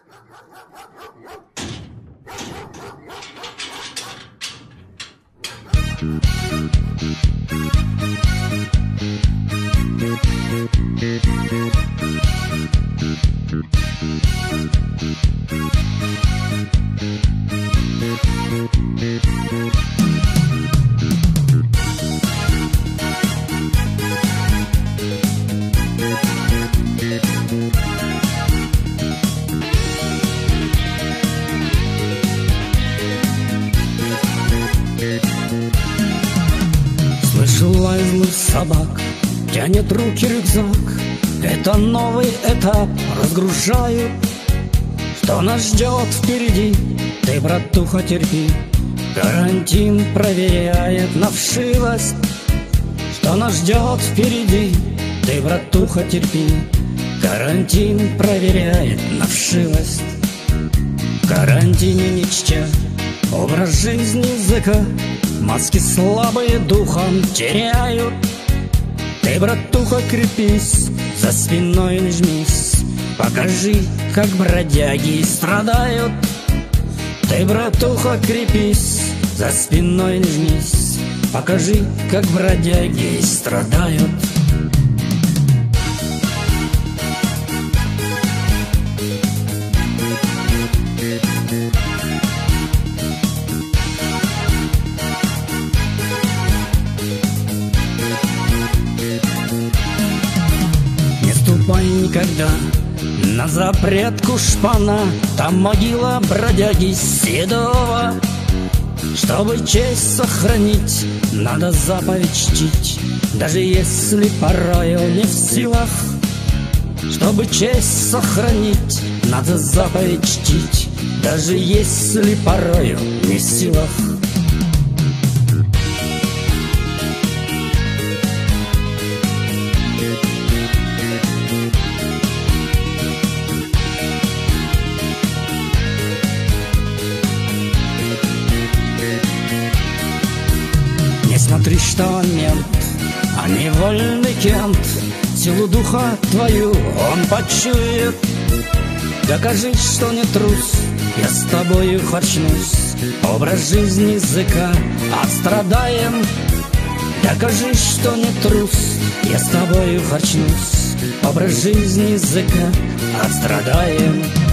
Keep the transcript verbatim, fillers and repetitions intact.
Слышу лай злых собак, тянет руки рюкзак. Это новый этап, разгружаю. Что нас ждет впереди, ты, братуха, терпи. Карантин проверяет на вшивость. Что нас ждет впереди, ты, братуха, терпи. Карантин проверяет на вшивость. В карантине не чтя образ жизни языка, маски слабые духом теряют. Ты, братуха, крепись, за спиной не жмись. Покажи, как бродяги страдают. Ты, братуха, крепись, за спиной не жмись. Покажи, как бродяги страдают. Не ступай никогда на запретку шпана, там могила бродяги Седова. Чтобы честь сохранить, надо заповедь чтить, даже если порою не в силах. Чтобы честь сохранить, надо заповедь чтить, даже если порою не в силах. Смотри, что мент, а не вольный Кент, силу духа твою он почует. Докажи, что не трус, я с тобою очнусь. Образ жизни языка отстрадаем. Докажи, что не трус, я с тобою очнусь. Образ жизни языка отстрадаем.